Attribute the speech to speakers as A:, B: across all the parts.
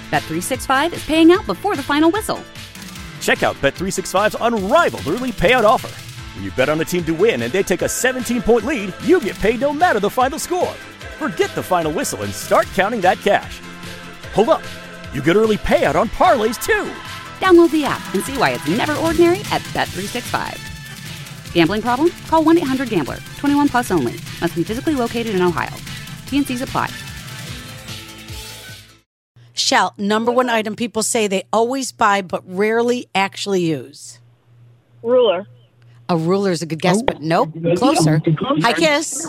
A: Bet365 is paying out before the final whistle.
B: Check out Bet365's unrivaled early payout offer. When you bet on a team to win and they take a 17-point lead, you get paid no matter the final score. Forget the final whistle and start counting that cash. Hold up. You get early payout on parlays, too.
A: Download the app and see why it's never ordinary at Bet365. Gambling problem? Call 1-800-GAMBLER. 21 plus only. Must be physically located in Ohio. T&Cs apply.
C: Shell, number one item people say they always buy but rarely actually use.
D: Ruler.
C: A ruler is a good guess, but nope. Closer. Hi, Kiss.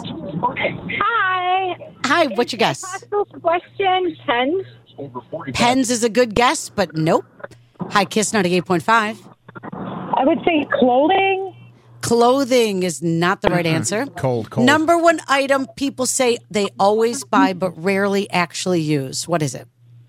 D: Hi.
C: Hi, what's your guess?
D: Possible question, pens.
C: Pens is a good guess, but nope. Hi, Kiss 98.5.
D: I would say clothing.
C: Clothing is not the right answer.
E: Cold.
C: Number one item people say they always buy but rarely actually use. What is it?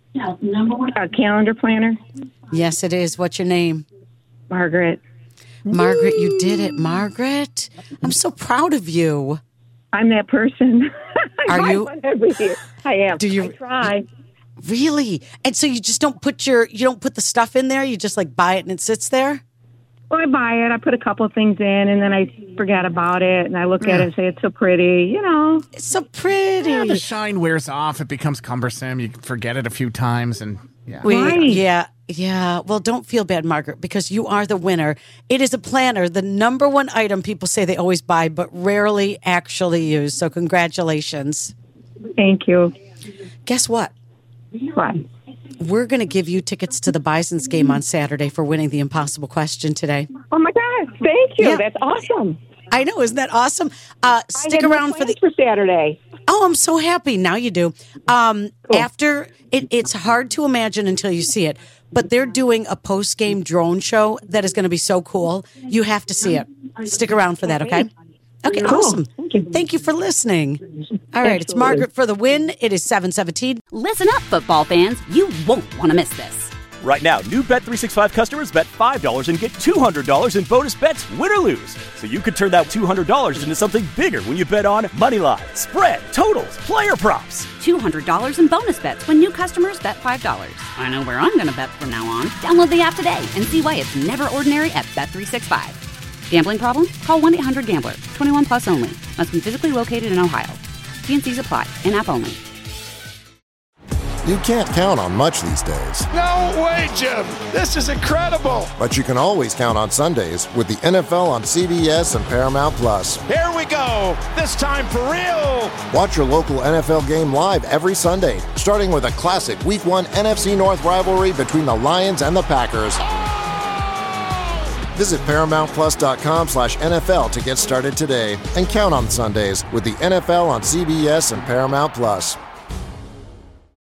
D: A calendar planner.
C: Yes, it is. What's your name?
D: Margaret.
C: Margaret, you did it. Margaret, I'm so proud of you.
D: I'm that person.
C: Are you?
D: Every year. I am.
C: Do you
D: I try?
C: Really? And so you just don't put the stuff in there? You just like buy it and it sits there?
D: Well, I buy it. I put a couple of things in, and then I forget about it, and I look at it and say, it's so pretty,
C: It's so pretty.
E: Yeah, the shine wears off. It becomes cumbersome. You forget it a few times, and yeah.
C: Right. Yeah. Well, don't feel bad, Margaret, because you are the winner. It is a planner, the number one item people say they always buy, but rarely actually use. So congratulations.
D: Thank you.
C: Guess what?
D: What?
C: We're going to give you tickets to the Bison's game on Saturday for winning the impossible question today.
D: Oh, my God. Thank you.
C: Yeah.
D: That's awesome.
C: I know. Isn't that awesome? Stick
D: I had
C: around
D: no plans for Saturday.
C: Oh, I'm so happy. Now you do.
D: Cool.
C: After, it's hard to imagine until you see it, but they're doing a post-game drone show that is going to be so cool. You have to see it. Stick around for that, okay? Okay,
D: Cool.
C: awesome. Thank you for listening. All right, it's Margaret for the win. It is 7:17.
A: Listen up, football fans. You won't want to miss this.
B: Right now, new Bet365 customers bet $5 and get $200 in bonus bets, win or lose. So you could turn that $200 into something bigger when you bet on moneyline, spread, totals, player props.
A: $200 in bonus bets when new customers bet $5. I know where I'm going to bet from now on. Download the app today and see why it's never ordinary at Bet365. Gambling problem? Call 1-800-GAMBLER. 21 plus only. Must be physically located in Ohio. T&Cs apply. In-app only.
F: You can't count on much these days.
G: No way, Jim. This is incredible.
F: But you can always count on Sundays with the NFL on CBS and Paramount Plus.
G: Here we go. This time for real.
F: Watch your local NFL game live every Sunday, starting with a classic Week 1 NFC North rivalry between the Lions and the Packers. Visit ParamountPlus.com/NFL to get started today and count on Sundays with the NFL on CBS and Paramount Plus.